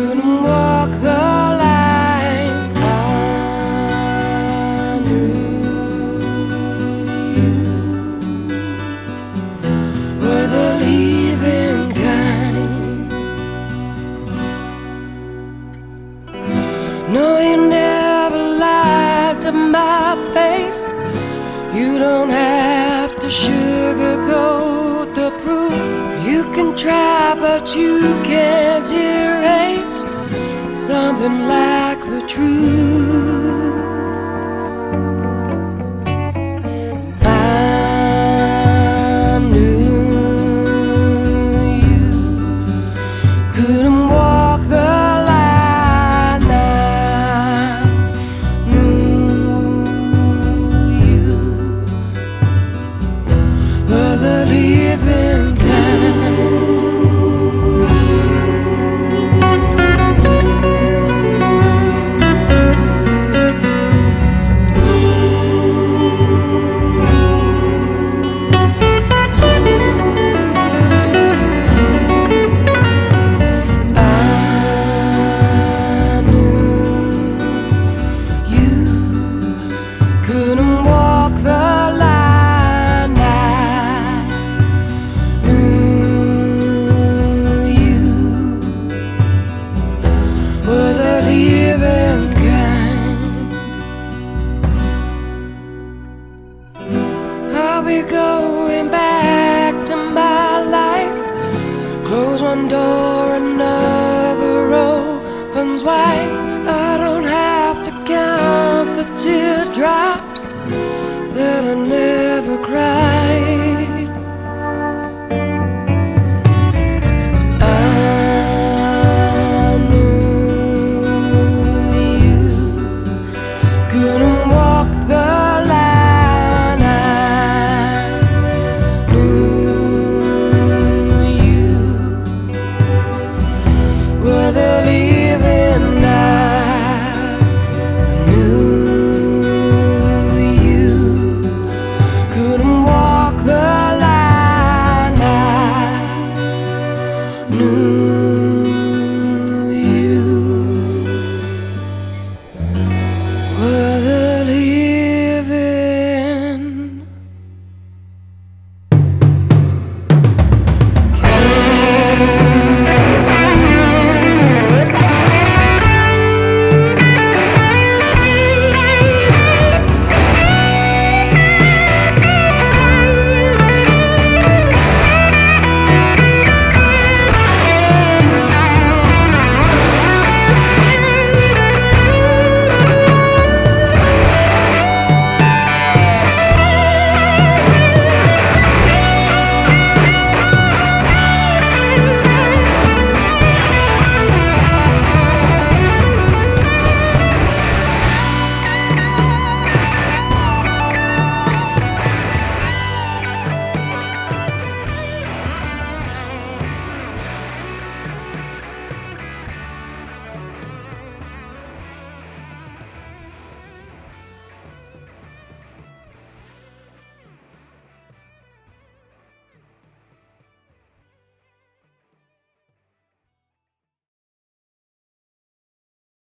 couldn't walk the line. I knew you were the leaving kind. No, you never lied to my face. You don't have to sugarcoat the proof. You can try, but you can't erase something like the truth. I knew you couldn't walk the line. I knew you were the living couldn't walk the line. I knew you were the living kind. I'll be going back to my life. Close one door, another opens wide. I don't have to count the teardrops that I never cried.